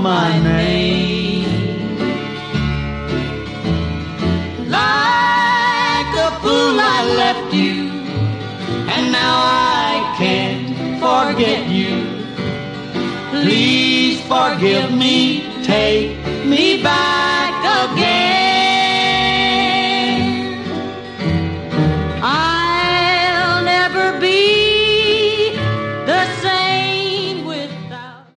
my name. Like a fool I left you, and now I can't forget you. Please forgive me, take me back again.